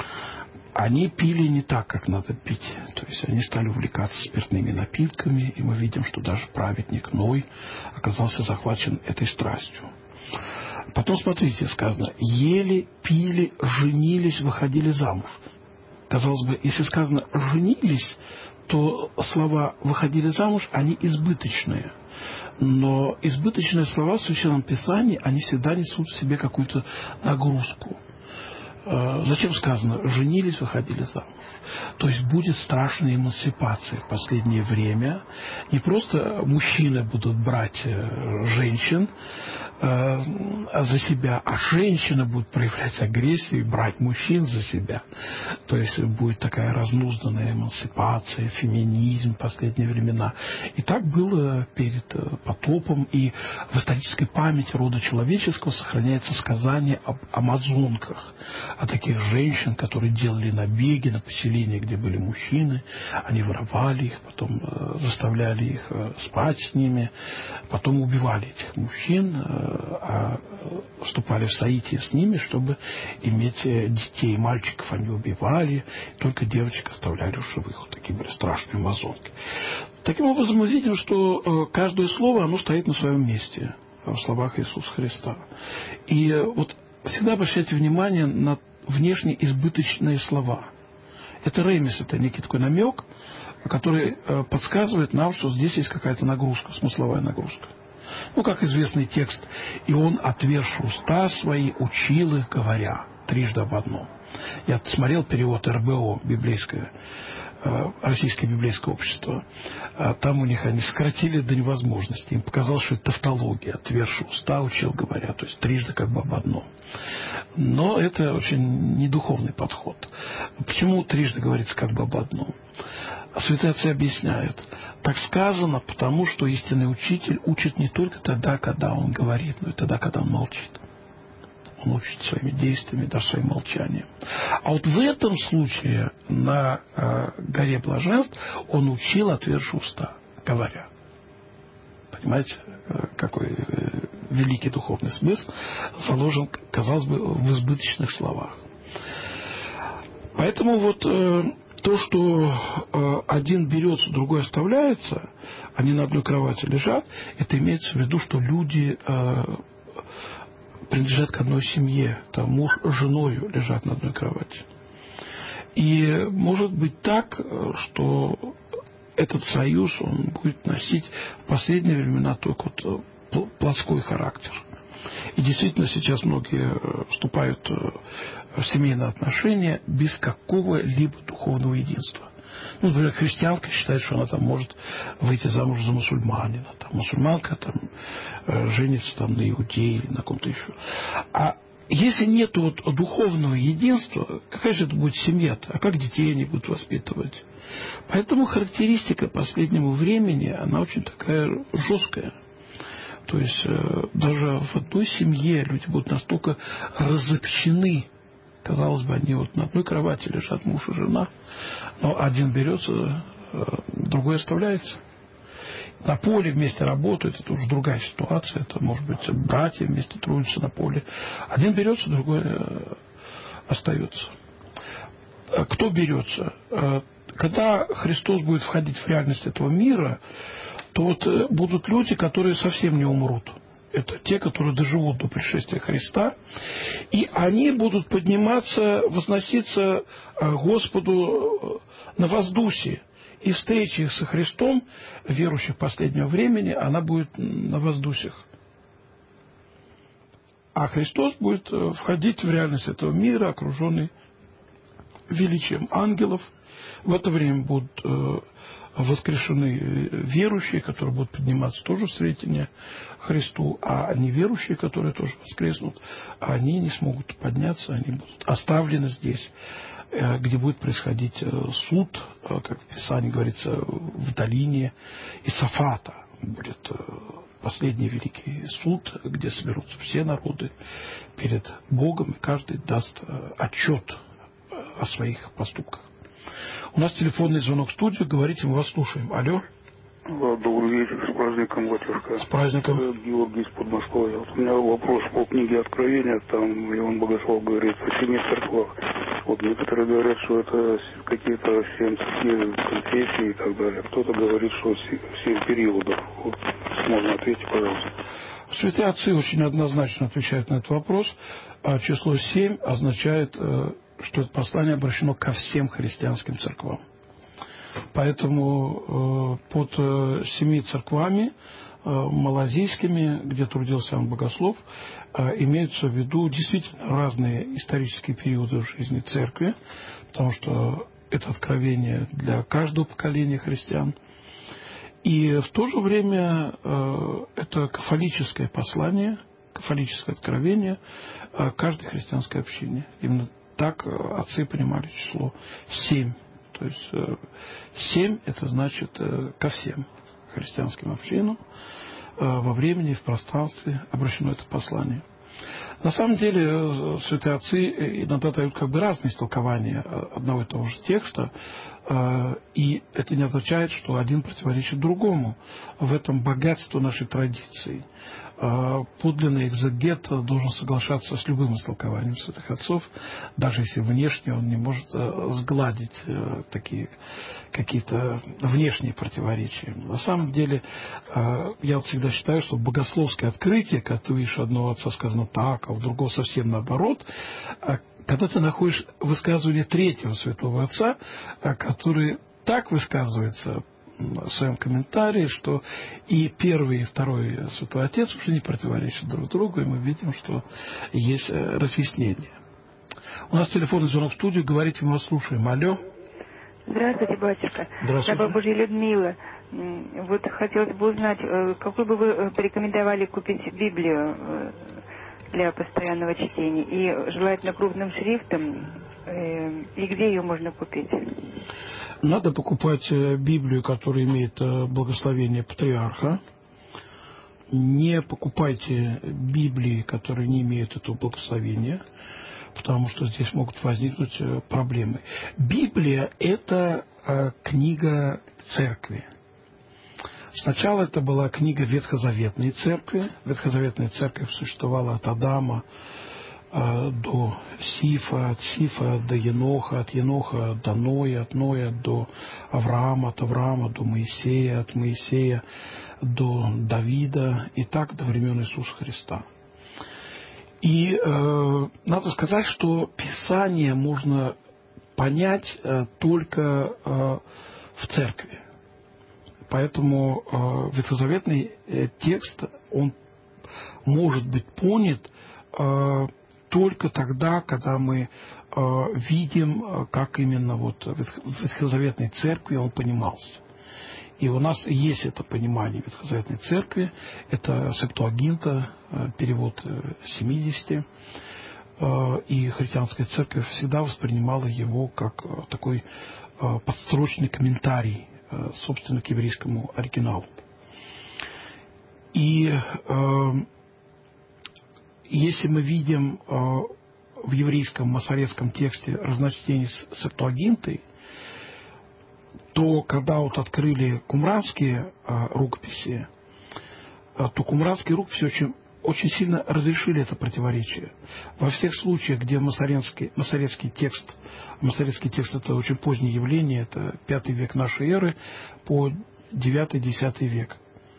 Они пили не так, как надо пить. То есть они стали увлекаться спиртными напитками, и мы видим, что даже праведник Ной оказался захвачен этой страстью. Потом, смотрите, сказано: ели, пили, женились, выходили замуж. Казалось бы, если сказано «женились», то слова «выходили замуж», они избыточные. Но избыточные слова в Священном Писании, они всегда несут в себе какую-то нагрузку. Зачем сказано «женились, выходили замуж»? То есть будет страшная эмансипация в последнее время. Не просто мужчины будут брать женщин э, за себя, а женщины будут проявлять агрессию и брать мужчин за себя. То есть будет такая разнузданная эмансипация, феминизм в последние времена. И так было перед потопом. И в исторической памяти рода человеческого сохраняется сказание об амазонках, о таких женщин, которые делали набеги на поселения, где были мужчины. Они воровали их, потом э, заставляли их э, спать с ними, потом убивали этих мужчин, э, а вступали в соитие с ними, чтобы иметь детей. Мальчиков они убивали, только девочек оставляли в живых. Вот такие были страшные амазонки. Таким образом, мы видим, что э, каждое слово, оно стоит на своем месте в словах Иисуса Христа. И э, вот всегда обращайте внимание на внешне избыточные слова. Это ремес, это некий такой намек, который э, подсказывает нам, что здесь есть какая-то нагрузка, смысловая нагрузка. Ну, как известный текст: «И он, отверши уста свои, учил их, говоря», трижды об одном. Я смотрел перевод эр бэ о, библейское, э, Российское библейское общество. А там у них они сократили до невозможности. Им показалось, что это тавтология. «Отверши уста, учил, говоря». То есть трижды как бы об одном. Но это очень недуховный подход. Почему трижды говорится как бы об одном? Святые отцы объясняют: так сказано, потому что истинный учитель учит не только тогда, когда он говорит, но и тогда, когда он молчит. Он учит своими действиями, даже своим молчанием. А вот в этом случае на э, горе блаженств он учил отверши уста, говоря. Понимаете, какой великий духовный смысл заложен, казалось бы, в избыточных словах. Поэтому вот э, то, что э, один берется, другой оставляется, они на одной кровати лежат, это имеется в виду, что люди э, принадлежат к одной семье. Там муж с женой лежат на одной кровати. И может быть так, что этот союз, он будет носить в последние времена только вот плотской характер. И действительно сейчас многие вступают в семейные отношения без какого-либо духовного единства. Ну, например, христианка считает, что она там может выйти замуж за мусульманина. Там, мусульманка там, женится там, на иудее или на ком-то еще. А если нет вот духовного единства, какая же это будет семья-то? А как детей они будут воспитывать? Поэтому характеристика последнего времени, она очень такая жесткая. То есть даже в одной семье люди будут настолько разобщены. Казалось бы, они вот на одной кровати лежат, муж и жена, но один берется, другой оставляется. На поле вместе работают, это уже другая ситуация, это, может быть, братья вместе трудятся на поле. Один берется, другой остается. Кто берется? Когда Христос будет входить в реальность этого мира, то вот будут люди, которые совсем не умрут. Это те, которые доживут до пришествия Христа. И они будут подниматься, возноситься Господу на воздухе. И встреча их со Христом, верующих последнего времени, она будет на воздухах. А Христос будет входить в реальность этого мира, окруженный величием ангелов. В это время будут воскрешены верующие, которые будут подниматься тоже в святыне Христу, а неверующие, которые тоже воскреснут, они не смогут подняться, они будут оставлены здесь, где будет происходить суд, как в Писании говорится, в долине Исафата. Будет последний великий суд, где соберутся все народы перед Богом, и каждый даст отчет о своих поступках. У нас телефонный звонок в студию. Говорите, мы вас слушаем. Алло. Добрый вечер. С праздником, батюшка. С праздником. Георгий из Подмосковья. Вот у меня вопрос по книге Откровения. Там Иоанн Богослов говорит о семи церквах. Вот некоторые говорят, что это какие-то семь конфессий и так далее. Кто-то говорит, что семь периодов. Вот. Можно ответить, пожалуйста. Святые отцы очень однозначно отвечают на этот вопрос. Число семь означает, что это послание обращено ко всем христианским церквам. Поэтому э, под э, семи церквами э, малазийскими, где трудился Иоанн Богослов, э, имеются в виду действительно разные исторические периоды в жизни церкви, потому что это откровение для каждого поколения христиан. И в то же время э, это кафолическое послание, кафолическое откровение э, каждой христианской общине. Именно так отцы понимали число семь. То есть семь это значит ко всем христианским общинам во времени и в пространстве обращено это послание. На самом деле святые отцы иногда дают как бы разные истолкования одного и того же текста, и это не означает, что один противоречит другому. В этом богатство нашей традиции. Подлинный экзегет должен соглашаться с любым истолкованием святых отцов, даже если внешне он не может сгладить такие какие-то внешние противоречия. На самом деле, я вот всегда считаю, что богословское открытие, когда ты видишь одного отца сказано так, а у другого совсем наоборот, когда ты находишь высказывание третьего святого отца, который так высказывается в своем комментарии, что и первый, и второй святой отец уже не противоречат друг другу, и мы видим, что есть разъяснение. У нас телефонный звонок в студию, говорите, мы вас слушаем. Алло. Здравствуйте, батюшка. Здравствуйте. Раба Божья Людмила. Вот хотелось бы узнать, какой бы вы порекомендовали купить Библию для постоянного чтения, и желательно крупным шрифтом, и где ее можно купить? Надо покупать Библию, которая имеет благословение патриарха. не покупайте Библии, которые не имеют этого благословения, потому что здесь могут возникнуть проблемы. Библия – это книга церкви. Сначала это была книга Ветхозаветной церкви. Ветхозаветная церковь существовала от Адама до Сифа, от Сифа до Еноха, от Еноха до Ноя, от Ноя до Авраама, от Авраама до Моисея, от Моисея до Давида и так до времен Иисуса Христа. И э, надо сказать, что Писание можно понять э, только э, в церкви. Поэтому э, ветхозаветный э, текст, он может быть понят э, только тогда, когда мы э, видим, как именно вот в ветхозаветной церкви он понимался. И у нас есть это понимание ветхозаветной церкви. Это Септуагинта, перевод семидесяти. И христианская церковь всегда воспринимала его как такой подстрочный комментарий, собственно, к еврейскому оригиналу. И если мы видим в еврейском масоретском тексте разночтение с Септуагинтой, то когда вот открыли кумранские а, рукописи, а, то кумранские рукописи очень, очень сильно разрешили это противоречие. Во всех случаях, где масоретский, масоретский текст, масоретский текст это очень позднее явление, это пятый век нашей эры по девятый-десятый век.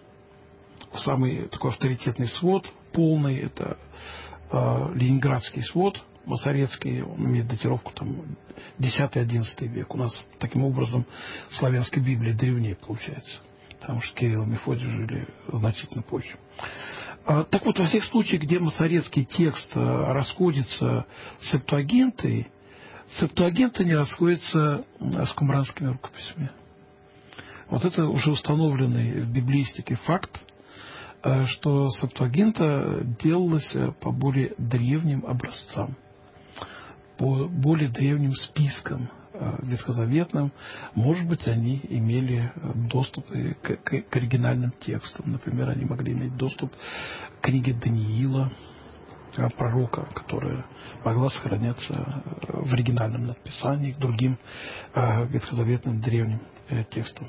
Самый такой авторитетный свод, полный, это а, Ленинградский свод, масоретский, он имеет датировку там десятый-одиннадцатый век. У нас таким образом славянская Библия древнее получается, потому что Кирилл и Мефодий жили значительно позже. А, так вот, во всех случаях, где масоретский текст а, расходится с Септуагинтой, Септуагинта не расходится а, с кумранскими рукописями. Вот это уже установленный в библистике факт, а, что Септуагинта делалась по более древним образцам, по более древним спискам ветхозаветным. Может быть, они имели доступ к, к, к оригинальным текстам. Например, они могли иметь доступ к книге Даниила, пророка, которая могла сохраняться в оригинальном надписании, к другим ветхозаветным древним текстам.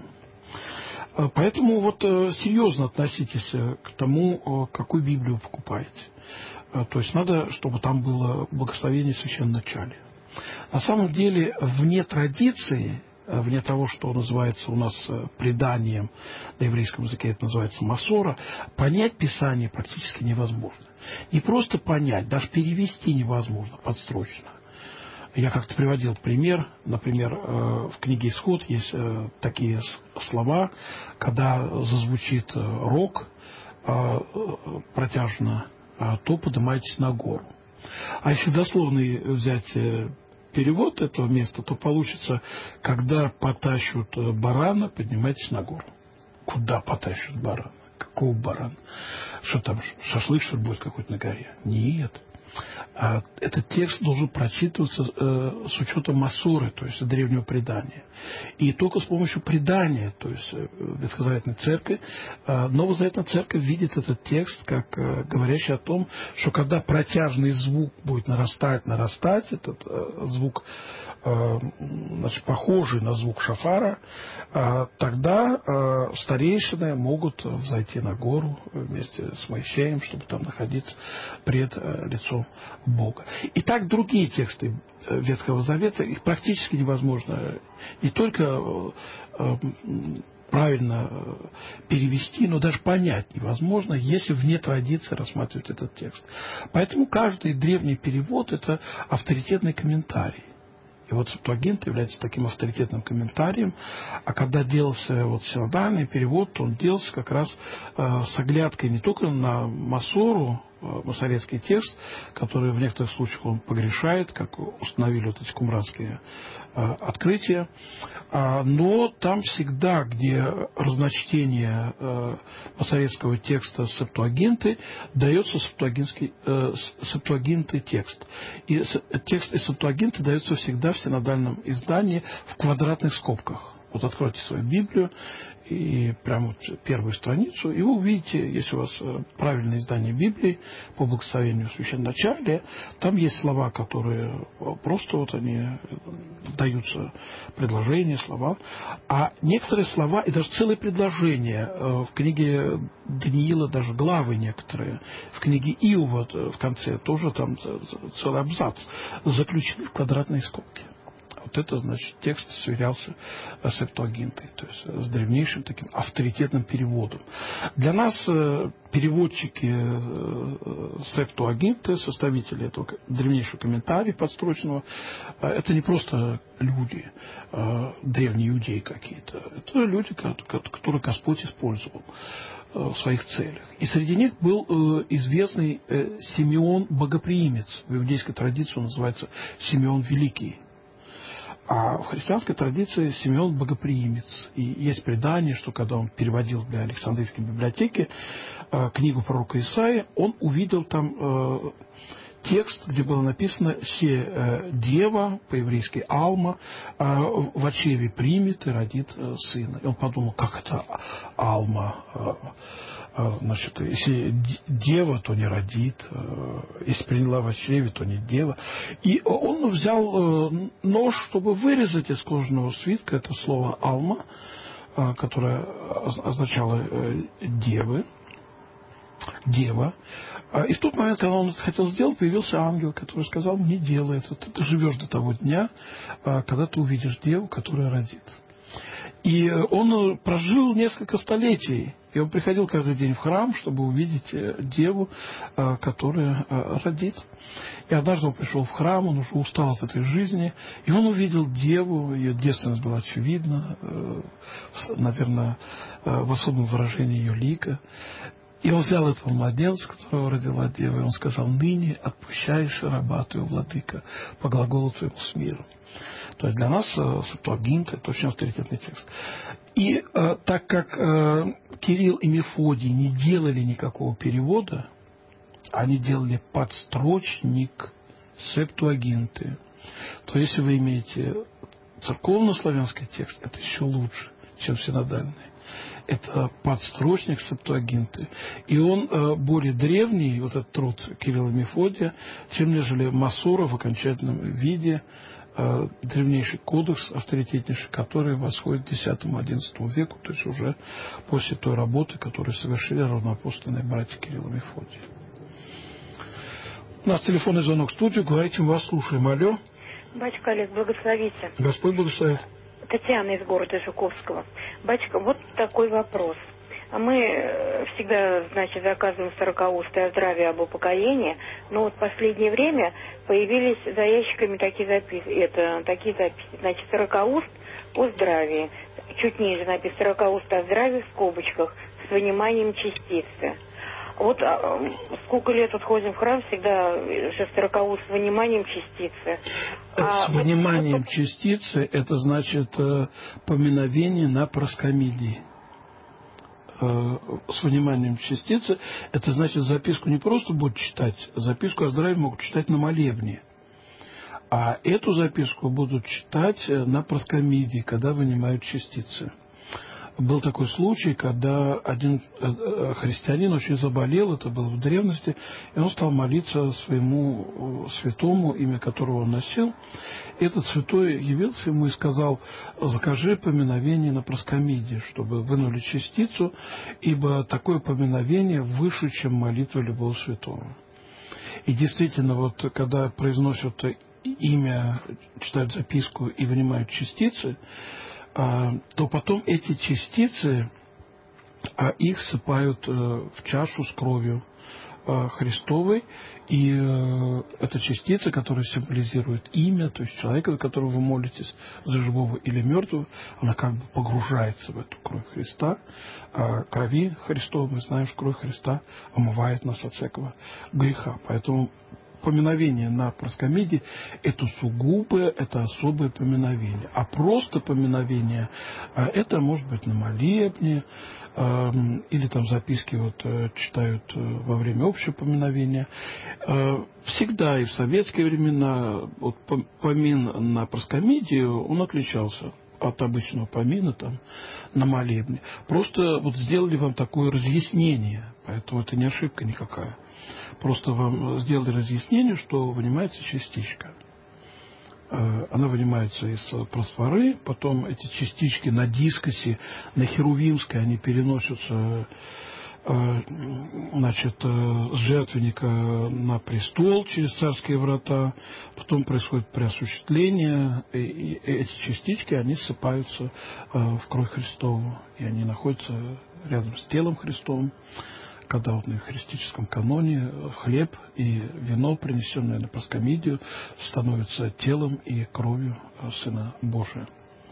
Поэтому вот серьезно относитесь к тому, какую Библию вы покупаете. То есть надо, чтобы там было благословение в священном начале. На самом деле, вне традиции, вне того, что называется у нас преданием, на еврейском языке это называется масора, понять Писание практически невозможно. Не просто понять, даже перевести невозможно подстрочно. Я как-то приводил пример, например, в книге «Исход» есть такие слова, когда зазвучит рог протяжно, то поднимайтесь на гору. А если дословно взять перевод этого места, то получится, когда потащут барана, поднимайтесь на гору. Куда потащут барана? Какого барана? Что там, шашлык, что ли, будет какой-то на горе? Нет. А этот текст должен прочитываться э, с учетом масоры, то есть древнего предания. И только с помощью предания, то есть ветхозаветной церкви, э, новозаветная церковь видит этот текст как э, говорящий о том, что когда протяжный звук будет нарастать, нарастать, этот э, звук, э, значит, похожий на звук шафара, э, тогда э, старейшины могут взойти на гору вместе с Моисеем, чтобы там находиться пред э, лицом Бога. И так другие тексты Ветхого Завета, их практически невозможно не только правильно перевести, но даже понять невозможно, если вне традиции рассматривать этот текст. Поэтому каждый древний перевод – это авторитетный комментарий. И вот Септуагинта является таким авторитетным комментарием, а когда делался вот синодальный перевод, то он делался как раз э, с оглядкой не только на масору, э, масоретский текст, который в некоторых случаях он погрешает, как установили вот эти кумранские э, открытия, э, но там всегда, где разночтение э, масоретского текста Септуагинты, дается септуагинский, э, септуагинты текст. И текст из Септуагинты дается всегда в синодальном издании в квадратных скобках. Вот откройте свою Библию и прямо вот первую страницу, и вы увидите, если у вас правильное издание Библии по благословению священноначалия, там есть слова, которые просто вот они даются, предложения, слова, а некоторые слова и даже целые предложения в книге Даниила, даже главы некоторые, в книге Иова в конце тоже там целый абзац заключены в квадратные скобки. Вот это, значит, текст сверялся с Септуагинтой, то есть с древнейшим таким авторитетным переводом. Для нас переводчики Септуагинты, составители этого древнейшего комментария подстрочного, это не просто люди, древние иудеи какие-то. Это люди, которых Господь использовал в своих целях. И среди них был известный Симеон Богоприимец. В иудейской традиции он называется Симеон Великий. А в христианской традиции Симеон Богоприимец. И есть предание, что когда он переводил для Александрийской библиотеки э, книгу пророка Исаии, он увидел там э, текст, где было написано «Се э, дева», по-еврейски «Алма», э, в очреве примет и родит э, сына». И он подумал, как это «Алма»? Э, Значит, если дева, то не родит, если приняла в чреве, то не дева. И он взял нож, чтобы вырезать из кожаного свитка это слово «алма», которое означало «девы», «дева». И в тот момент, когда он это хотел сделать, появился ангел, который сказал: не делай это, ты живешь до того дня, когда ты увидишь деву, которая родит. И он прожил несколько столетий. И он приходил каждый день в храм, чтобы увидеть деву, которая родит. И однажды он пришел в храм, он уже устал от этой жизни, и он увидел деву, ее девственность была очевидна, наверное, в особом выражении ее лика. И он взял этого младенца, которого родила дева, и он сказал: ныне отпущаешь раба твоего, владыка, по глаголу твоему с миром. То есть для нас Септуагинта — это очень авторитетный текст. И э, так как э, Кирилл и Мефодий не делали никакого перевода, они делали подстрочник Септуагинты, то если вы имеете церковно-славянский текст, это еще лучше, чем синодальный. Это подстрочник Септуагинты. И он э, более древний, вот этот труд Кирилла и Мефодия, чем нежели Масора в окончательном виде, э, древнейший кодекс, авторитетнейший, который восходит к десятому-одиннадцатому веку, то есть уже после той работы, которую совершили равноапостольные братья Кирилл и Мефодий. У нас телефонный звонок в студию. Говорите, мы вас слушаем. Алло. Батюшка Олег, благословите. Господь благословит. Татьяна из города Жуковского. Батюшка, вот такой вопрос. Мы всегда, значит, заказываем сорокаустые о здравии, об упокоении, но вот в последнее время появились за ящиками такие записи, это такие записи, значит, сорокауст о здравии. Чуть ниже написано сорокауст о здравии в скобочках с выниманием частицы. Вот а, сколько лет вот ходим в храм, всегда же сорокауст с выниманием частицы. А, с выниманием вот, частицы, это значит э, поминовение на проскомидии. Э, с выниманием частицы, это значит, записку не просто будут читать, записку о здравии могут читать на молебне. А эту записку будут читать на проскомидии, когда вынимают частицы. Был такой случай, когда один христианин очень заболел, это было в древности, и он стал молиться своему святому, имя которого он носил. И этот святой явился ему и сказал: закажи поминовение на проскомидии, чтобы вынули частицу, ибо такое поминовение выше, чем молитва любого святого. И действительно, вот когда произносят имя, читают записку и вынимают частицы, то потом эти частицы, их сыпают в чашу с кровью Христовой, и эта частица, которая символизирует имя, то есть человека, за которого вы молитесь, за живого или мертвого, она как бы погружается в эту кровь Христа. А крови Христовой, мы знаем, что кровь Христа омывает нас от всякого греха. Поэтому поминовение на проскомидии – это сугубое, это особое поминовение. А просто поминовение – это может быть на молебне, или там записки вот читают во время общего поминовения. Всегда и в советские времена вот помин на проскомидию, он отличался от обычного помина там, на молебне. Просто вот сделали вам такое разъяснение, поэтому это не ошибка никакая. Просто вам сделали разъяснение, что вынимается частичка. Она вынимается из просфоры, потом эти частички на дискосе, на херувимской, они переносятся, значит, с жертвенника на престол через царские врата, потом происходит преосуществление, и эти частички, они ссыпаются в кровь Христову, и они находятся рядом с телом Христовым, когда вот на евхаристическом каноне хлеб и вино, принесенное на проскомидию, становятся телом и кровью Сына Божия.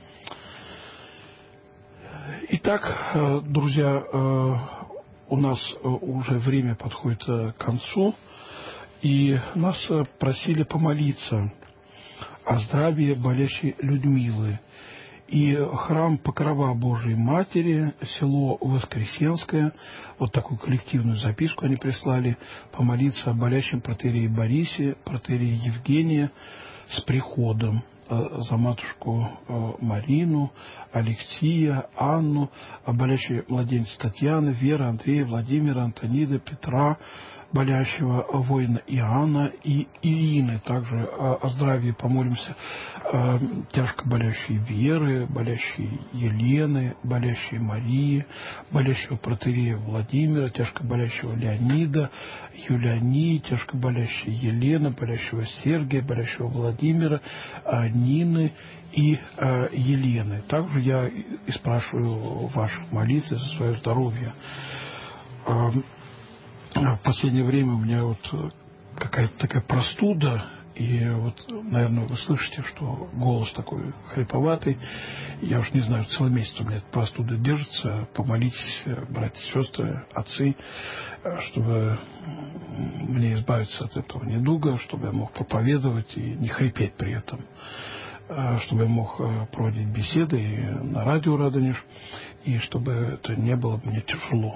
Итак, друзья, у нас уже время подходит к концу, и нас просили помолиться о здравии болящей Людмилы. И храм Покрова Божией Матери, село Воскресенское, вот такую коллективную записку они прислали, помолиться о болящем протоиерее Борисе, протоиерее Евгения с приходом, за матушку Марину, Алексия, Анну, о болящей младенце Татьяны, Вера, Андрея, Владимира, Антонида, Петра, болящего воина Иоанна и Ирины. Также о, о здравии помолимся э, тяжко болящей Веры, болящей Елены, болящей Марии, болящего протоиерея Владимира, тяжко болящего Леонида, Юлиании, тяжко болящей Елены, болящего Сергия, болящего Владимира, э, Нины и э, Елены. Также я и спрашиваю ваших молитв за свое здоровье. Э, В последнее время у меня вот какая-то такая простуда, и вот, наверное, вы слышите, что голос такой хриповатый. Я уж не знаю, целый месяц у меня эта простуда держится. Помолитесь, братья, сестры, отцы, чтобы мне избавиться от этого недуга, чтобы я мог проповедовать и не хрипеть при этом, чтобы я мог проводить беседы и на радио Радонеж, и чтобы это не было мне тяжело.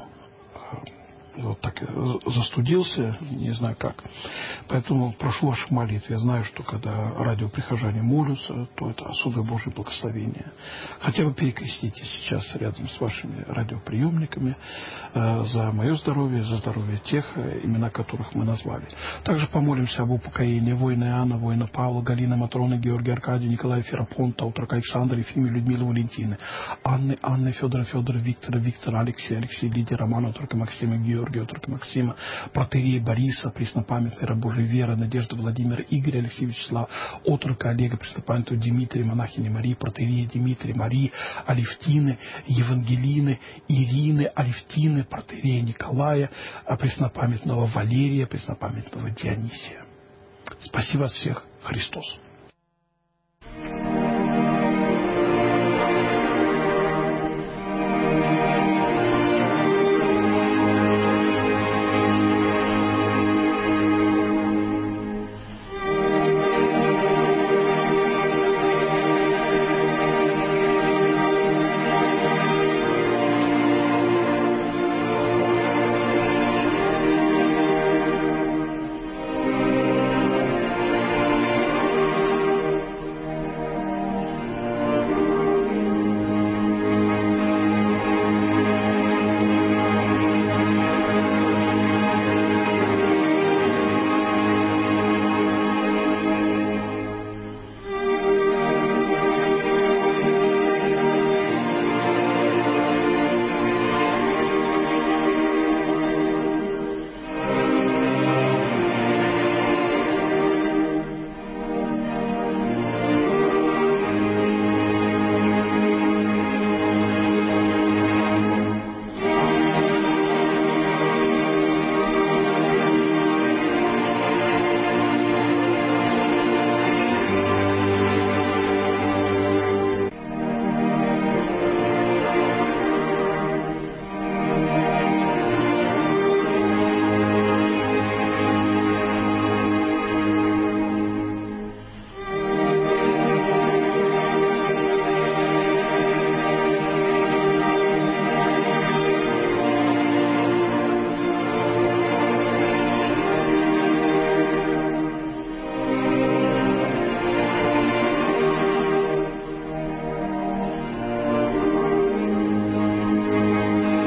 Вот так застудился, не знаю как. Поэтому прошу ваших молитв. Я знаю, что когда радиоприхожане молятся, то это особое Божье благословение. Хотя бы перекреститесь сейчас рядом с вашими радиоприемниками э, за мое здоровье, за здоровье тех, э, имена которых мы назвали. Также помолимся об упокоении воина Иоанна, воина Павла, Галины, Матроны, Георгия, Аркадия, Николая, Ферапонта, Утрака, Александра, Ефимия, Людмилы, Валентины, Анны, Анны, Федора, Федора, Виктора, Виктора, Алексея, Алексея, Лидии, Романа, Утрака, Максима, Георгия, Утрака, Максима, протоиерея Бориса, преснопамятной раб Божией Веры, Надежда, Владимира, Игоря, Алексея, Вячеслава, отрока Олега, преснопамятного Дмитрия, монахини Марии, протоиерея Дмитрия, Марии, Алевтины, Евангелины, Ирины, Алевтины, протоиерея Николая, преснопамятного Валерия, преснопамятного Дионисия. Спаси вас всех, Христос!